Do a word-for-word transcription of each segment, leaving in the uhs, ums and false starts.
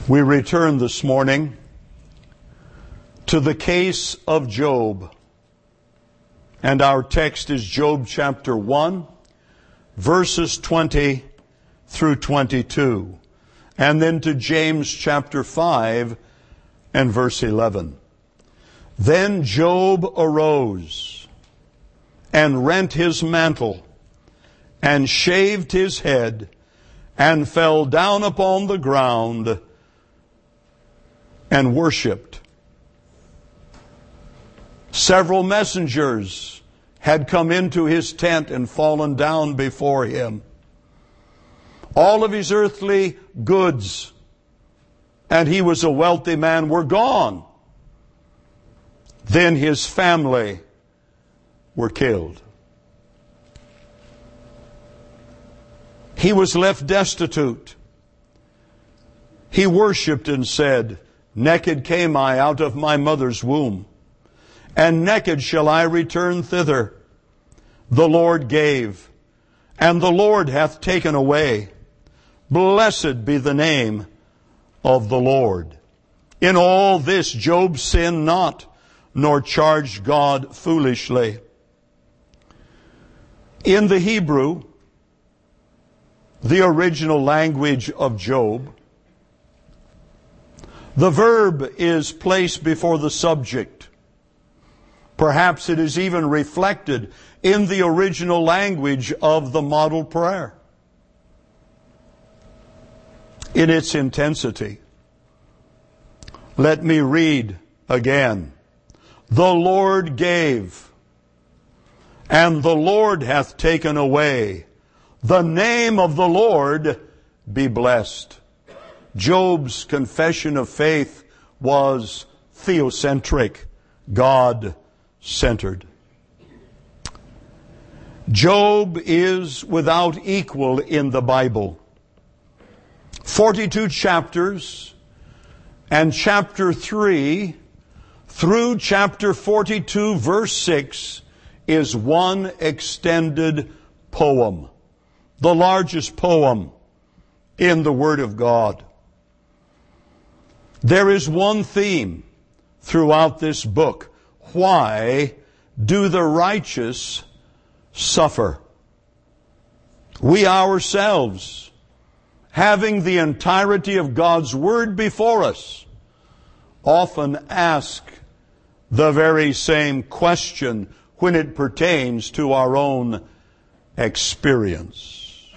We return this morning to the case of Job. And our text is Job chapter one, verses twenty through twenty-two. And then to James chapter five and verse eleven. Then Job arose and rent his mantle and shaved his head and fell down upon the ground and worshipped. Several messengers had come into his tent and fallen down before him. All of his earthly goods, and he was a wealthy man, were gone. Then his family were killed. He was left destitute. He worshipped and said, "Naked came I out of my mother's womb, and naked shall I return thither. The Lord gave, and the Lord hath taken away. Blessed be the name of the Lord." In all this Job sinned not, nor charged God foolishly. In the Hebrew, the original language of Job, the verb is placed before the subject. Perhaps it is even reflected in the original language of the model prayer in its intensity. Let me read again. The Lord gave, and the Lord hath taken away. The name of the Lord be blessed. Job's confession of faith was theocentric, God-centered. Job is without equal in the Bible. forty-two chapters, and chapter three through chapter forty-two, verse six, is one extended poem, the largest poem in the Word of God. There is one theme throughout this book. Why do the righteous suffer? We ourselves, having the entirety of God's Word before us, often ask the very same question when it pertains to our own experience.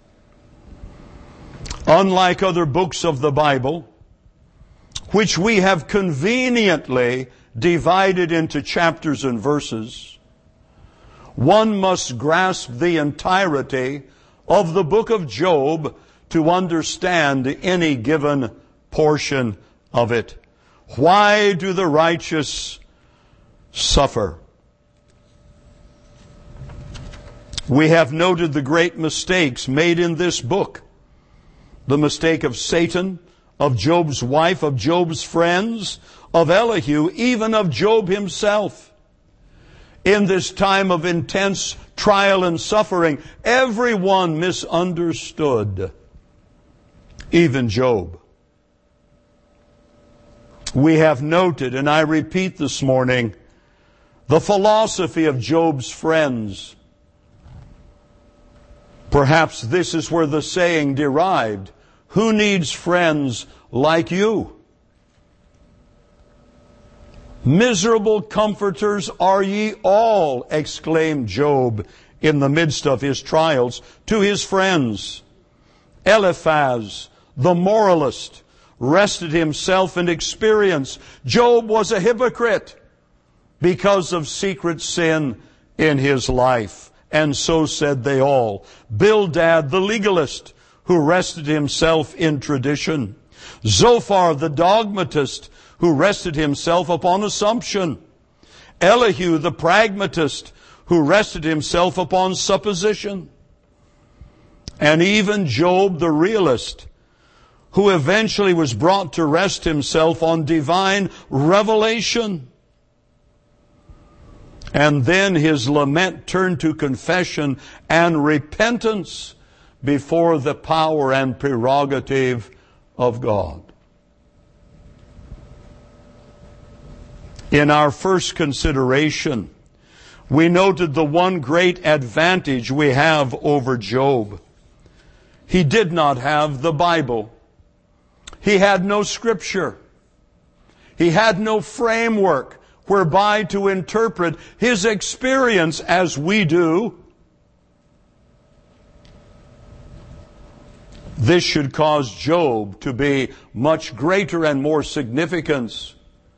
Unlike other books of the Bible, which we have conveniently divided into chapters and verses, one must grasp the entirety of the book of Job to understand any given portion of it. Why do the righteous suffer? We have noted the great mistakes made in this book. The mistake of Satan, of Job's wife, of Job's friends, of Elihu, even of Job himself. In this time of intense trial and suffering, everyone misunderstood, even Job. We have noted, and I repeat this morning, the philosophy of Job's friends. Perhaps this is where the saying derived, "Who needs friends like you?" "Miserable comforters are ye all," exclaimed Job in the midst of his trials to his friends. Eliphaz, the moralist, rested himself in experience. Job was a hypocrite because of secret sin in his life. And so said they all. Bildad, the legalist, who rested himself in tradition. Zophar, the dogmatist, who rested himself upon assumption. Elihu, the pragmatist, who rested himself upon supposition. And even Job, the realist, who eventually was brought to rest himself on divine revelation. And then his lament turned to confession and repentance before the power and prerogative of God. In our first consideration, we noted the one great advantage we have over Job. He did not have the Bible. He had no scripture. He had no framework whereby to interpret his experience as we do. This should cause Job to be much greater and more significant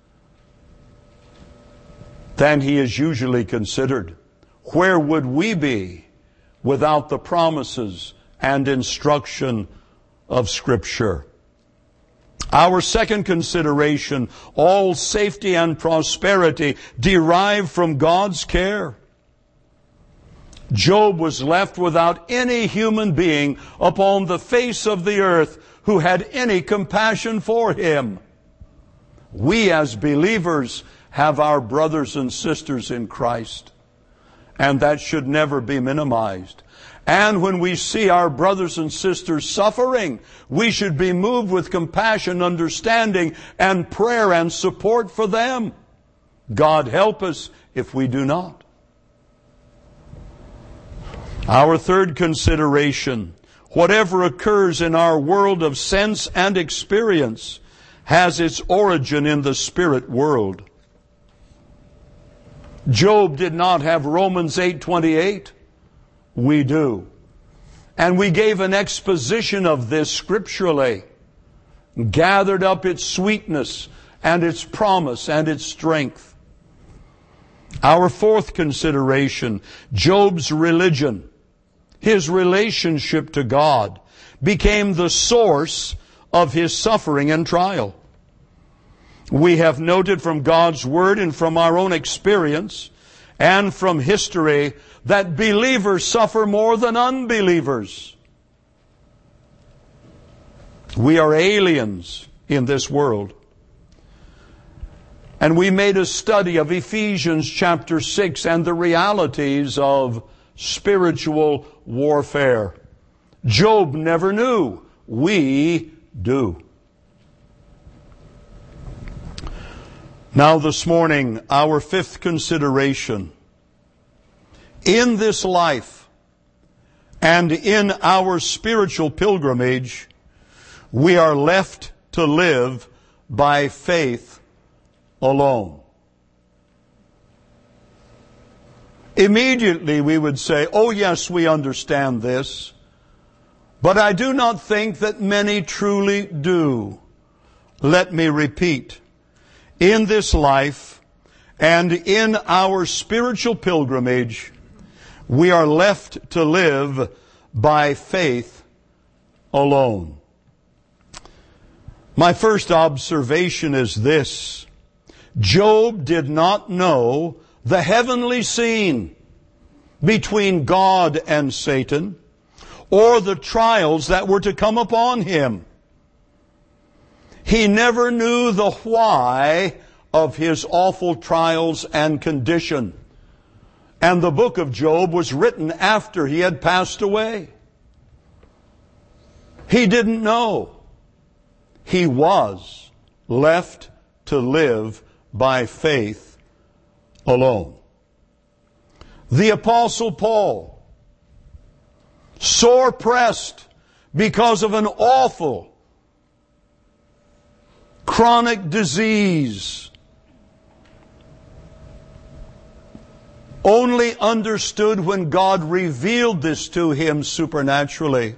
than he is usually considered. Where would we be without the promises and instruction of Scripture? Our second consideration, all safety and prosperity derive from God's care. Job was left without any human being upon the face of the earth who had any compassion for him. We as believers have our brothers and sisters in Christ, and that should never be minimized. And when we see our brothers and sisters suffering, we should be moved with compassion, understanding, and prayer and support for them. God help us if we do not. Our third consideration, whatever occurs in our world of sense and experience has its origin in the spirit world. Job did not have Romans eight twenty-eight. We do. And we gave an exposition of this scripturally, gathered up its sweetness and its promise and its strength. Our fourth consideration, Job's religion, his relationship to God, became the source of his suffering and trial. We have noted from God's Word and from our own experience and from history that believers suffer more than unbelievers. We are aliens in this world. And we made a study of Ephesians chapter six and the realities of spiritual warfare. Job never knew. We do. Now this morning, our fifth consideration. In this life and in our spiritual pilgrimage, we are left to live by faith alone. Immediately we would say, oh yes, we understand this, but I do not think that many truly do. Let me repeat. In this life and in our spiritual pilgrimage, we are left to live by faith alone. My first observation is this. Job did not know the heavenly scene between God and Satan, or the trials that were to come upon him. He never knew the why of his awful trials and condition. And the book of Job was written after he had passed away. He didn't know. He was left to live by faith alone. The Apostle Paul, sore pressed because of an awful chronic disease, only understood when God revealed this to him supernaturally.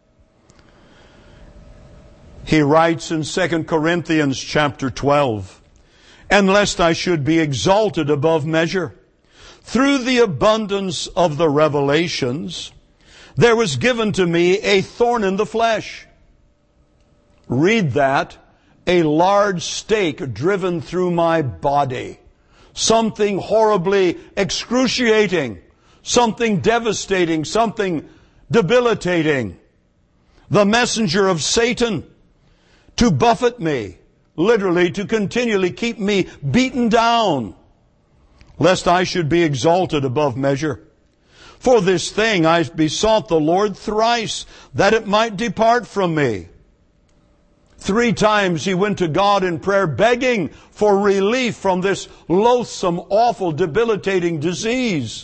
He writes in Second Corinthians chapter twelve, "And lest I should be exalted above measure, through the abundance of the revelations, there was given to me a thorn in the flesh." Read that. A large stake driven through my body. Something horribly excruciating. Something devastating. Something debilitating. The messenger of Satan to buffet me. Literally to continually keep me beaten down, lest I should be exalted above measure. For this thing I besought the Lord thrice, that it might depart from me. Three times he went to God in prayer begging for relief from this loathsome, awful, debilitating disease.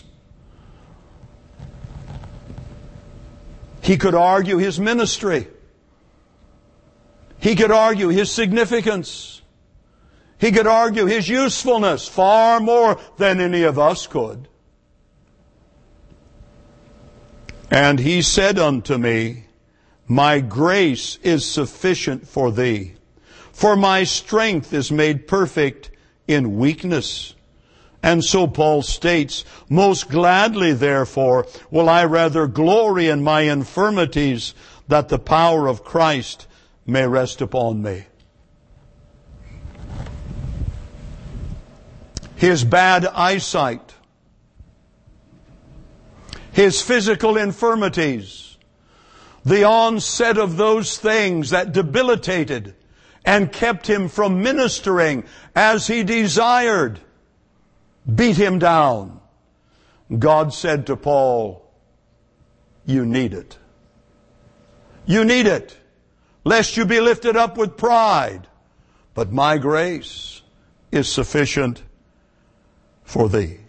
He could argue his ministry. He could argue his significance. He could argue his usefulness far more than any of us could. And he said unto me, my grace is sufficient for thee, for my strength is made perfect in weakness. And so Paul states, most gladly therefore will I rather glory in my infirmities, that the power of Christ may rest upon me. His bad eyesight, his physical infirmities, the onset of those things that debilitated and kept him from ministering as he desired, beat him down. God said to Paul, you need it. You need it, lest you be lifted up with pride. But my grace is sufficient for thee.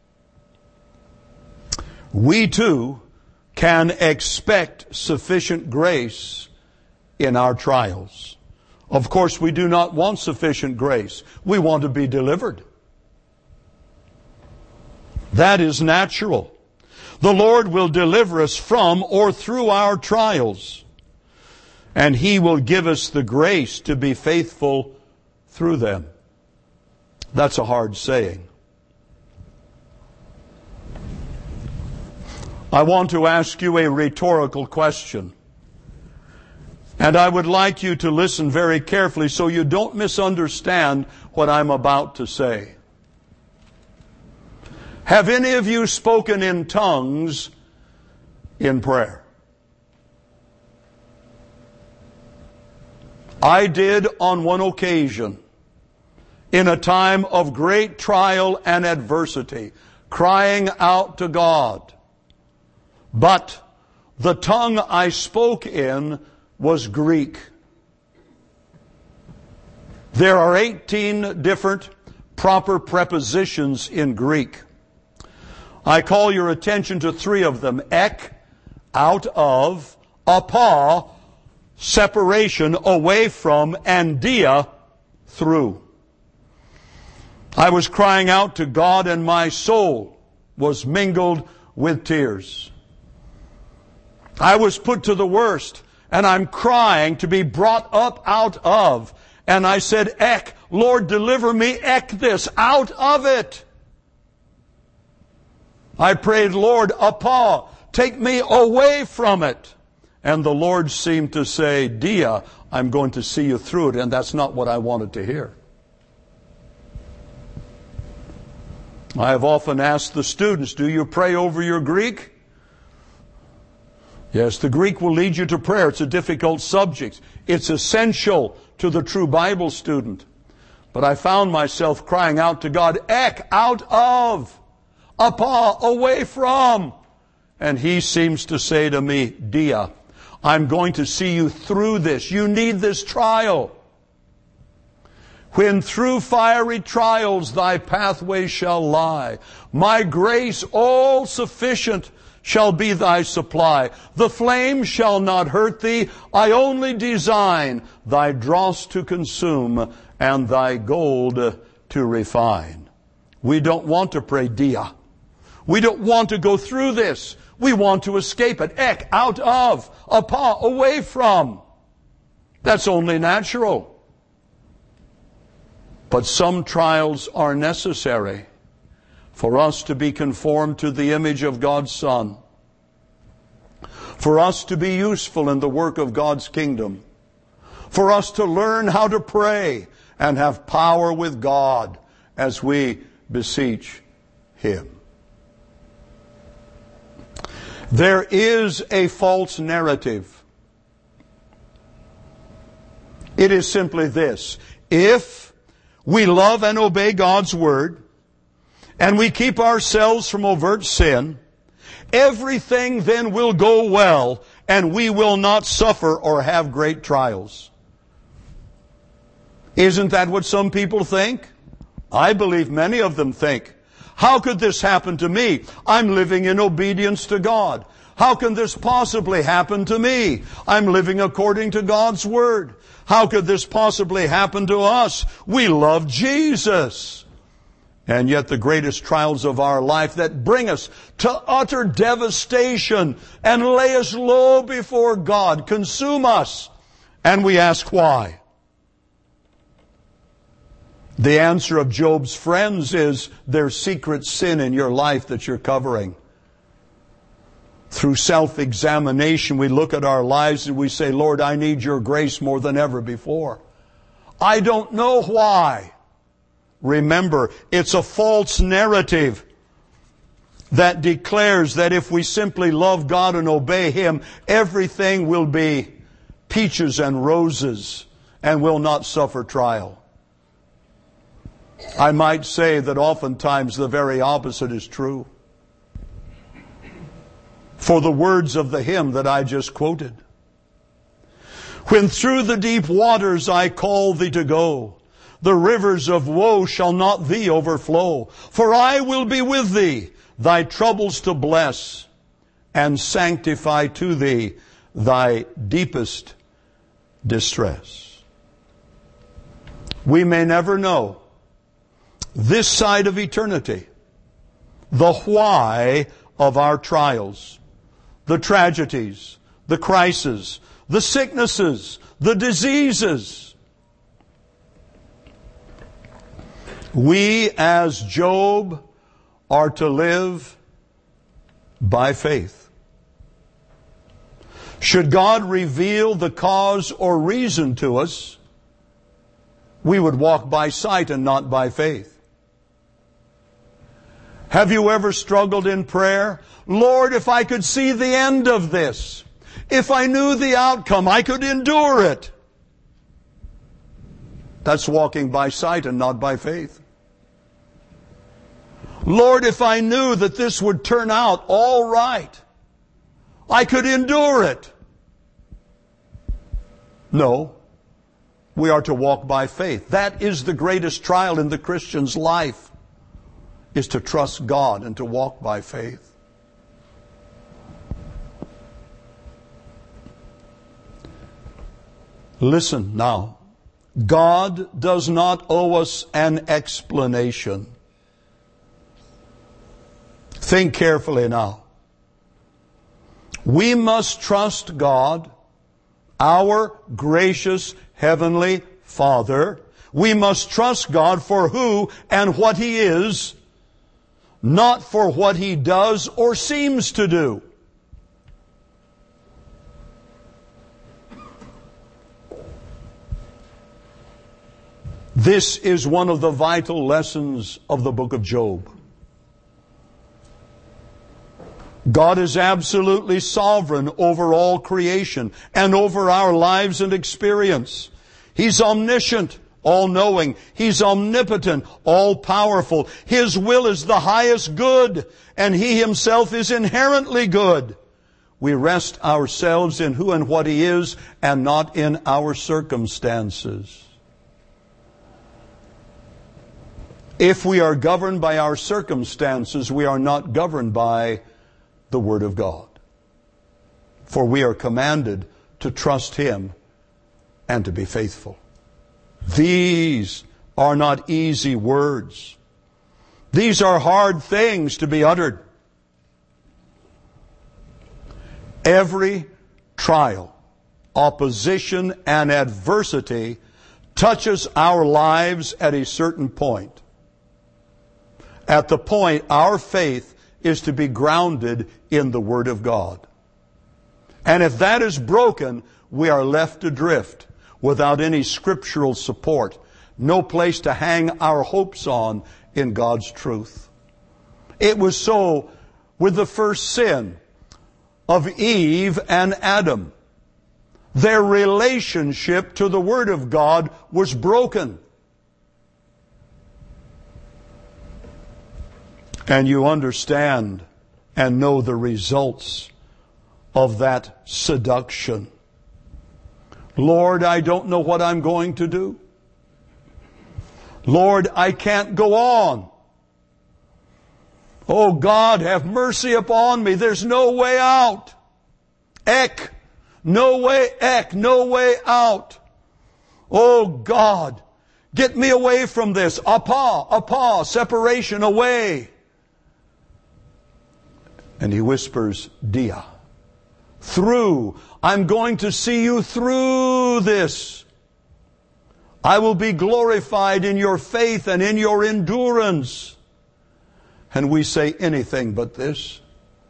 We too can expect sufficient grace in our trials. Of course, we do not want sufficient grace. We want to be delivered. That is natural. The Lord will deliver us from or through our trials, and He will give us the grace to be faithful through them. That's a hard saying. I want to ask you a rhetorical question. And I would like you to listen very carefully so you don't misunderstand what I'm about to say. Have any of you spoken in tongues in prayer? I did on one occasion, in a time of great trial and adversity, crying out to God. But the tongue I spoke in was Greek. There are eighteen different proper prepositions in Greek. I call your attention to three of them. Ek, out of, apa, separation, away from, and dia, through. I was crying out to God, and my soul was mingled with tears. I was put to the worst, and I'm crying to be brought up out of. And I said, Ek, Lord, deliver me, ek this, out of it. I prayed, Lord, apa, take me away from it. And the Lord seemed to say, dia, I'm going to see you through it. And that's not what I wanted to hear. I have often asked the students, do you pray over your Greek? Yes, the Greek will lead you to prayer. It's a difficult subject. It's essential to the true Bible student. But I found myself crying out to God, Ek, out of, apa, away from. And He seems to say to me, dia, I'm going to see you through this. You need this trial. When through fiery trials thy pathway shall lie, my grace all sufficient shall be thy supply. The flame shall not hurt thee. I only design thy dross to consume and thy gold to refine. We don't want to pray dia. We don't want to go through this. We want to escape it. Ek, out of, apa, away from. That's only natural. But some trials are necessary for us to be conformed to the image of God's Son, for us to be useful in the work of God's kingdom, for us to learn how to pray and have power with God as we beseech Him. There is a false narrative. It is simply this: if we love and obey God's Word, and we keep ourselves from overt sin, everything then will go well, and we will not suffer or have great trials. Isn't that what some people think? I believe many of them think. How could this happen to me? I'm living in obedience to God. How can this possibly happen to me? I'm living according to God's Word. How could this possibly happen to us? We love Jesus. And yet the greatest trials of our life that bring us to utter devastation and lay us low before God consume us. And we ask why. The answer of Job's friends is there's secret sin in your life that you're covering. Through self-examination, we look at our lives and we say, Lord, I need your grace more than ever before. I don't know why. Remember, it's a false narrative that declares that if we simply love God and obey Him, everything will be peaches and roses and will not suffer trial. I might say that oftentimes the very opposite is true. For the words of the hymn that I just quoted. When through the deep waters I call thee to go, the rivers of woe shall not thee overflow. For I will be with thee, thy troubles to bless, and sanctify to thee thy deepest distress. We may never know this side of eternity the why of our trials, the tragedies, the crises, the sicknesses, the diseases. We, as Job, are to live by faith. Should God reveal the cause or reason to us, we would walk by sight and not by faith. Have you ever struggled in prayer? Lord, if I could see the end of this, if I knew the outcome, I could endure it. That's walking by sight and not by faith. Lord, if I knew that this would turn out all right, I could endure it. No, we are to walk by faith. That is the greatest trial in the Christian's life, is to trust God and to walk by faith. Listen now. God does not owe us an explanation. Think carefully now. We must trust God, our gracious Heavenly Father. We must trust God for who and what He is, not for what He does or seems to do. This is one of the vital lessons of the book of Job. God is absolutely sovereign over all creation and over our lives and experience. He's omniscient, all-knowing. He's omnipotent, all-powerful. His will is the highest good, and He Himself is inherently good. We rest ourselves in who and what He is and not in our circumstances. If we are governed by our circumstances, we are not governed by the Word of God. For we are commanded to trust Him and to be faithful. These are not easy words. These are hard things to be uttered. Every trial, opposition, and adversity touches our lives at a certain point. At the point our faith is to be grounded in the Word of God. And if that is broken, we are left adrift without any scriptural support, no place to hang our hopes on in God's truth. It was so with the first sin of Eve and Adam. Their relationship to the Word of God was broken. And you understand and know the results of that seduction. Lord, I don't know what I'm going to do. Lord, I can't go on. Oh God, have mercy upon me. There's no way out. Ek, no way, ek, no way out. Oh God, get me away from this. Apa, apa, separation, away. And he whispers, dia, through. I'm going to see you through this. I will be glorified in your faith and in your endurance. And we say anything but this.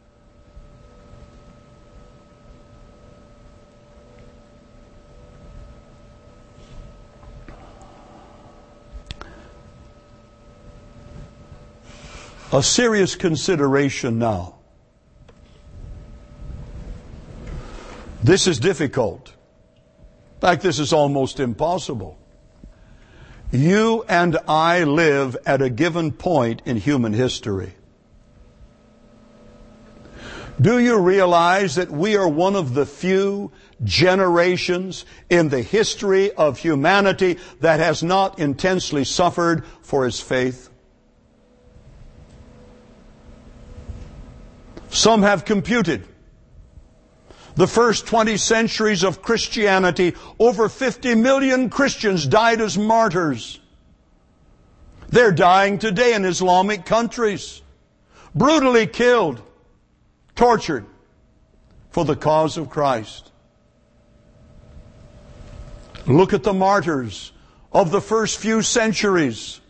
A serious consideration now. This is difficult. In fact, this is almost impossible. You and I live at a given point in human history. Do you realize that we are one of the few generations in the history of humanity that has not intensely suffered for its faith? Some have computed the first twenty centuries of Christianity, over fifty million Christians died as martyrs. They're dying today in Islamic countries, brutally killed, tortured for the cause of Christ. Look at the martyrs of the first few centuries.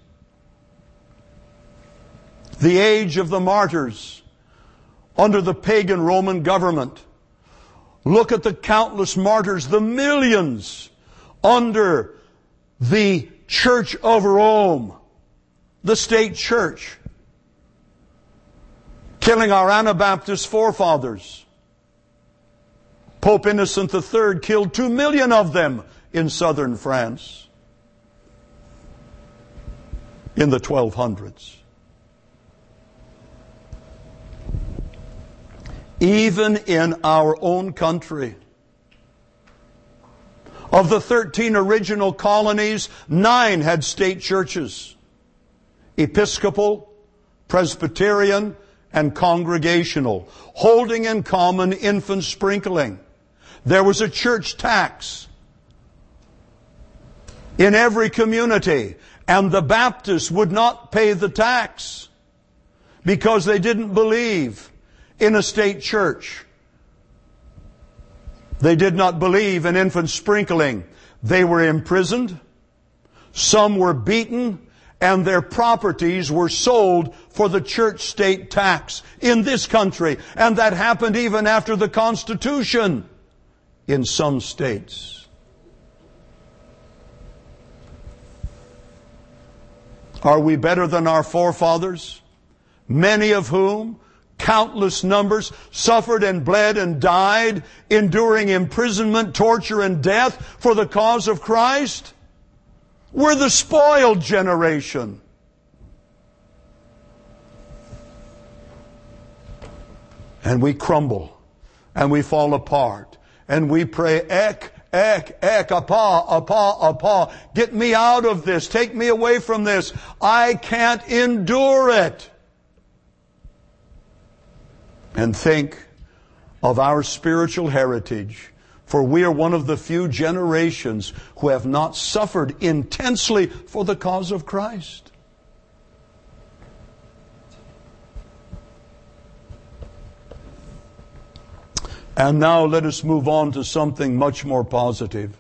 The age of the martyrs under the pagan Roman government. Look at the countless martyrs, the millions under the Church of Rome, the state church, killing our Anabaptist forefathers. Pope Innocent the Third killed two million of them in southern France in the twelve hundreds. Even in our own country, of the thirteen original colonies, nine had state churches: Episcopal, Presbyterian, and Congregational, holding in common infant sprinkling. There was a church tax in every community, and the Baptists would not pay the tax because they didn't believe in a state church. They did not believe in infant sprinkling. They were imprisoned. Some were beaten, and their properties were sold for the church-state tax in this country. And that happened even after the Constitution in some states. Are we better than our forefathers, many of whom, countless numbers, suffered and bled and died, enduring imprisonment, torture, and death for the cause of Christ? We're the spoiled generation. And we crumble, and we fall apart, and we pray, ek, ek, ek, apa, apa, apa. Get me out of this. Take me away from this. I can't endure it. And think of our spiritual heritage, for we are one of the few generations who have not suffered intensely for the cause of Christ. And now let us move on to something much more positive.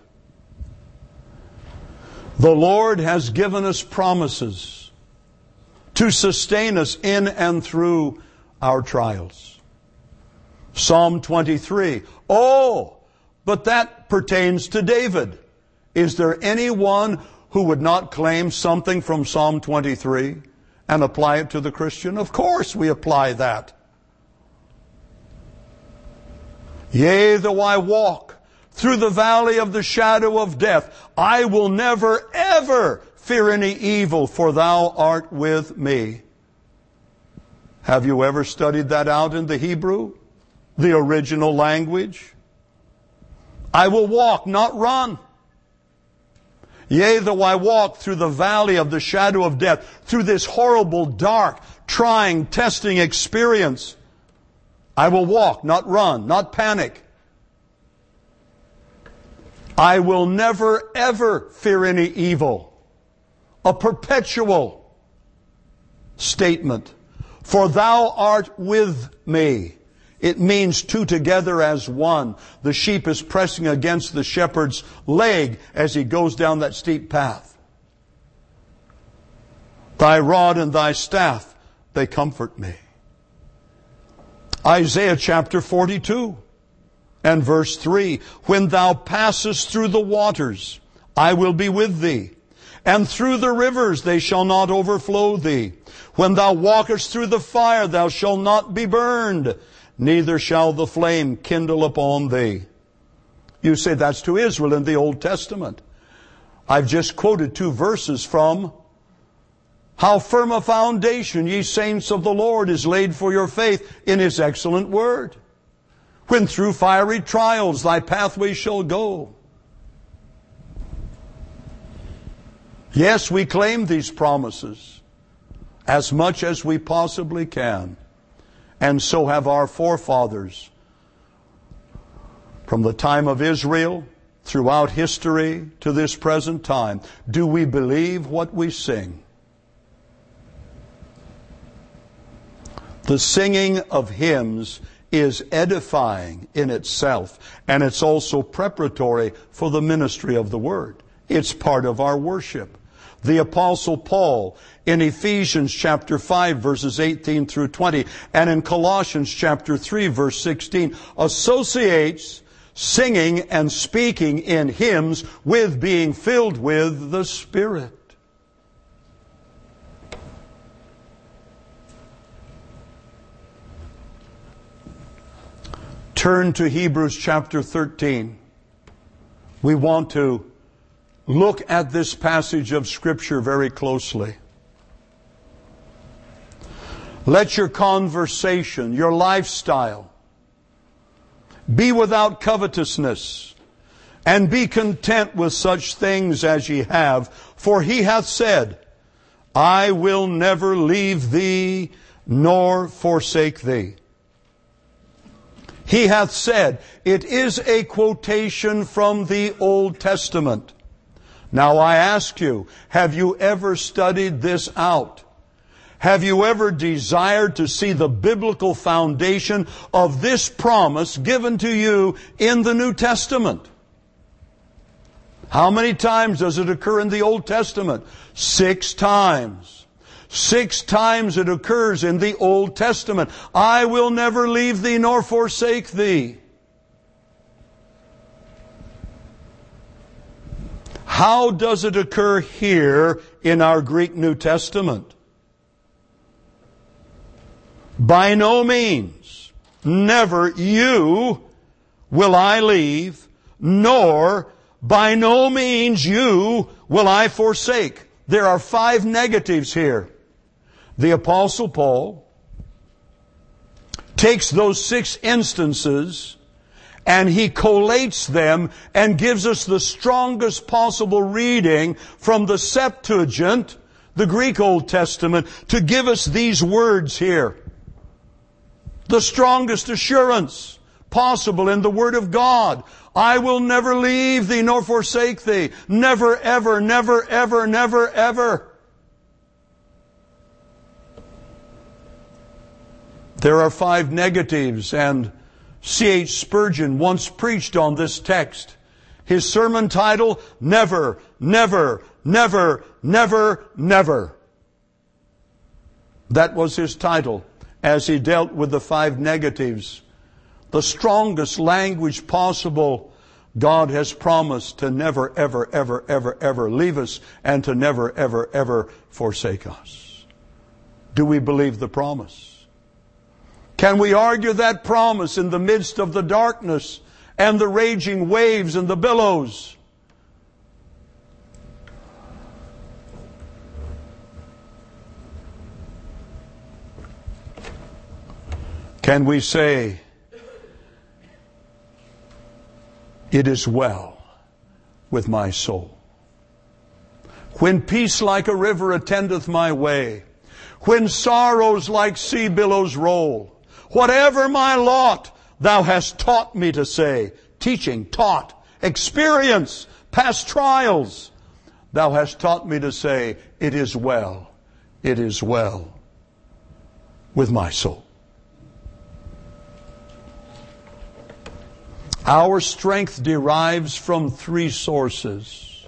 The Lord has given us promises to sustain us in and through our trials. Psalm twenty-three. Oh, but that pertains to David. Is there anyone who would not claim something from Psalm twenty-three and apply it to the Christian? Of course we apply that. Yea, though I walk through the valley of the shadow of death, I will never, ever fear any evil, for thou art with me. Have you ever studied that out in the Hebrew? The original language? I will walk, not run. Yea, though I walk through the valley of the shadow of death, through this horrible, dark, trying, testing experience, I will walk, not run, not panic. I will never, ever fear any evil. A perpetual statement. For thou art with me. It means two together as one. The sheep is pressing against the shepherd's leg as he goes down that steep path. Thy rod and thy staff, they comfort me. Isaiah chapter forty-two and verse three. When thou passest through the waters, I will be with thee. And through the rivers, they shall not overflow thee. When thou walkest through the fire, thou shalt not be burned, neither shall the flame kindle upon thee. You say that's to Israel in the Old Testament. I've just quoted two verses from How firm a foundation, ye saints of the Lord, is laid for your faith in His excellent word. When through fiery trials thy pathway shall go. Yes, we claim these promises as much as we possibly can. And so have our forefathers. From the time of Israel, throughout history, to this present time, do we believe what we sing? The singing of hymns is edifying in itself, and it's also preparatory for the ministry of the Word. It's part of our worship. The Apostle Paul in Ephesians chapter five verses eighteen through twenty and in Colossians chapter three verse sixteen associates singing and speaking in hymns with being filled with the Spirit. Turn to Hebrews chapter thirteen. We want to look at this passage of Scripture very closely. Let your conversation, your lifestyle, be without covetousness, and be content with such things as ye have. For he hath said, I will never leave thee nor forsake thee. He hath said, it is a quotation from the Old Testament. Now I ask you, have you ever studied this out? Have you ever desired to see the biblical foundation of this promise given to you in the New Testament? How many times does it occur in the Old Testament? Six times. Six times it occurs in the Old Testament. I will never leave thee nor forsake thee. How does it occur here in our Greek New Testament? By no means, never you will I leave, nor by no means you will I forsake. There are five negatives here. The Apostle Paul takes those six instances and he collates them and gives us the strongest possible reading from the Septuagint, the Greek Old Testament, to give us these words here. The strongest assurance possible in the Word of God. I will never leave thee nor forsake thee. Never, ever, never, ever, never, ever. There are five negatives, and C H Spurgeon once preached on this text. His sermon title, Never, Never, Never, Never, Never. That was his title as he dealt with the five negatives. The strongest language possible. God has promised to never, ever, ever, ever, ever leave us and to never, ever, ever forsake us. Do we believe the promise? Can we argue that promise in the midst of the darkness and the raging waves and the billows? Can we say, it is well with my soul? When peace like a river attendeth my way, when sorrows like sea billows roll, whatever my lot, thou hast taught me to say, teaching, taught, experience, past trials, thou hast taught me to say, it is well, it is well with my soul. Our strength derives from three sources.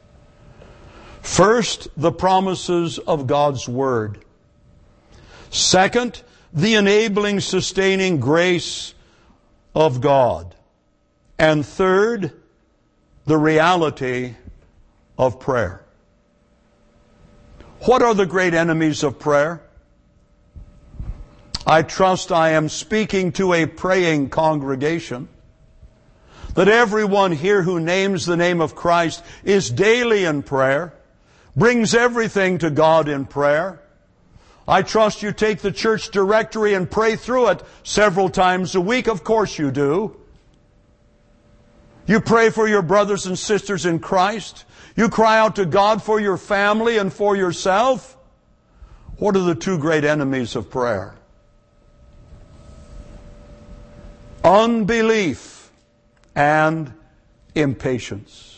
First, the promises of God's Word. Second, the enabling, sustaining grace of God. And third, the reality of prayer. What are the great enemies of prayer? I trust I am speaking to a praying congregation, that everyone here who names the name of Christ is daily in prayer, brings everything to God in prayer. I trust you take the church directory and pray through it several times a week. Of course you do. You pray for your brothers and sisters in Christ. You cry out to God for your family and for yourself. What are the two great enemies of prayer? Unbelief and impatience.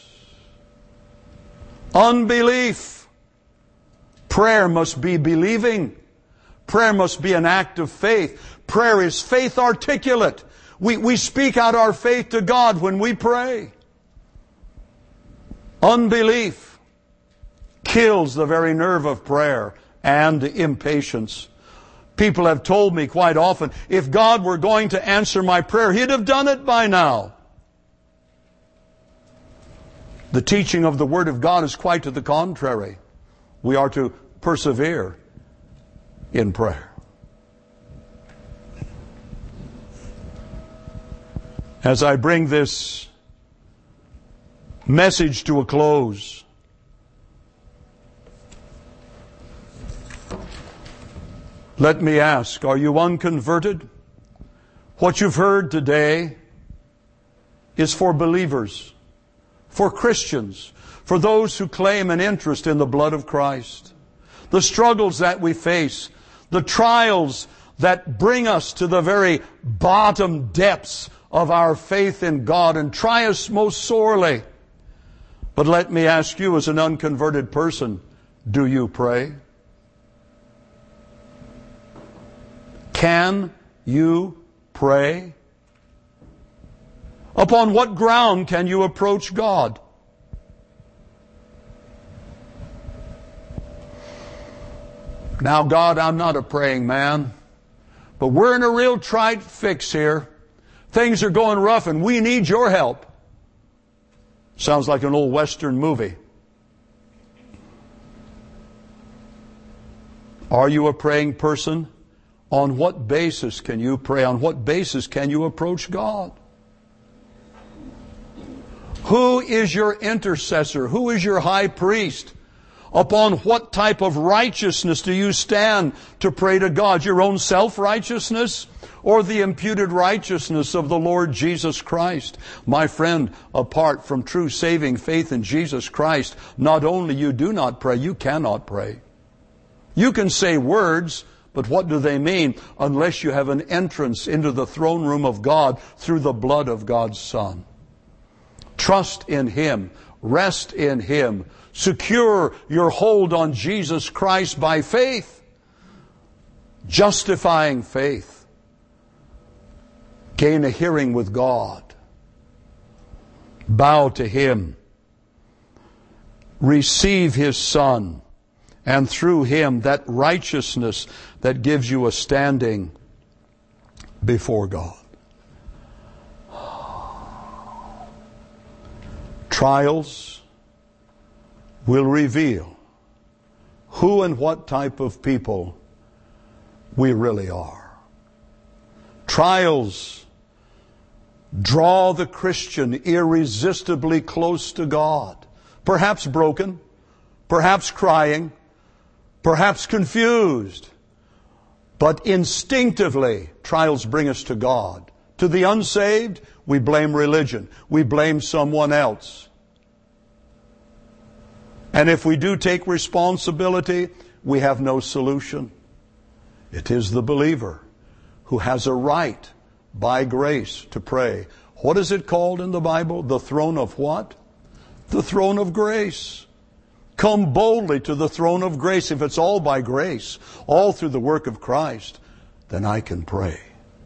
Unbelief. Prayer must be believing. Prayer must be an act of faith. Prayer is faith articulate. We, we speak out our faith to God when we pray. Unbelief kills the very nerve of prayer, and impatience. People have told me quite often, if God were going to answer my prayer, He'd have done it by now. The teaching of the Word of God is quite to the contrary. We are to persevere in prayer. As I bring this message to a close, let me ask, are you unconverted? What you've heard today is for believers, for Christians, for those who claim an interest in the blood of Christ. The struggles that we face, the trials that bring us to the very bottom depths of our faith in God and try us most sorely. But let me ask you, as an unconverted person, do you pray? Can you pray? Upon what ground can you approach God? Now, God, I'm not a praying man, but we're in a real tight fix here. Things are going rough and we need your help. Sounds like an old Western movie. Are you a praying person? On what basis can you pray? On what basis can you approach God? Who is your intercessor? Who is your high priest? Upon what type of righteousness do you stand to pray to God? Your own self-righteousness or the imputed righteousness of the Lord Jesus Christ? My friend, apart from true saving faith in Jesus Christ, not only you do not pray, you cannot pray. You can say words, but what do they mean unless you have an entrance into the throne room of God through the blood of God's Son? Trust in Him. Rest in Him. Secure your hold on Jesus Christ by faith. Justifying faith. Gain a hearing with God. Bow to Him. Receive His Son. And through Him, that righteousness that gives you a standing before God. Trials will reveal who and what type of people we really are. Trials draw the Christian irresistibly close to God. Perhaps broken, perhaps crying, perhaps confused, but instinctively trials bring us to God. To the unsaved, we blame religion. We blame someone else. And if we do take responsibility, we have no solution. It is the believer who has a right by grace to pray. What is it called in the Bible? The throne of what? The throne of grace. Come boldly to the throne of grace. If it's all by grace, all through the work of Christ, then I can pray.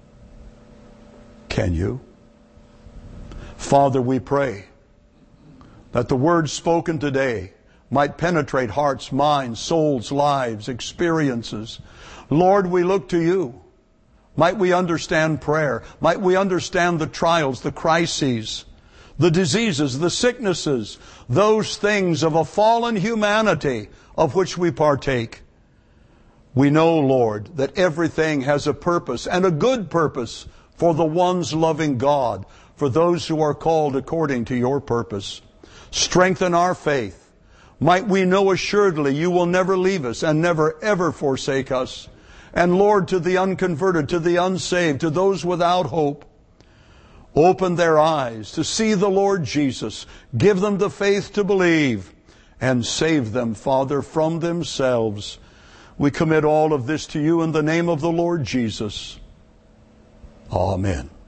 Can you? Father, we pray that the words spoken today might penetrate hearts, minds, souls, lives, experiences. Lord, we look to you. Might we understand prayer? Might we understand the trials, the crises, the diseases, the sicknesses, those things of a fallen humanity of which we partake. We know, Lord, that everything has a purpose, and a good purpose, for the ones loving God, for those who are called according to your purpose. Strengthen our faith. Might we know assuredly you will never leave us and never ever forsake us. And Lord, to the unconverted, to the unsaved, to those without hope, open their eyes to see the Lord Jesus. Give them the faith to believe, and save them, Father, from themselves. We commit all of this to you in the name of the Lord Jesus. Amen.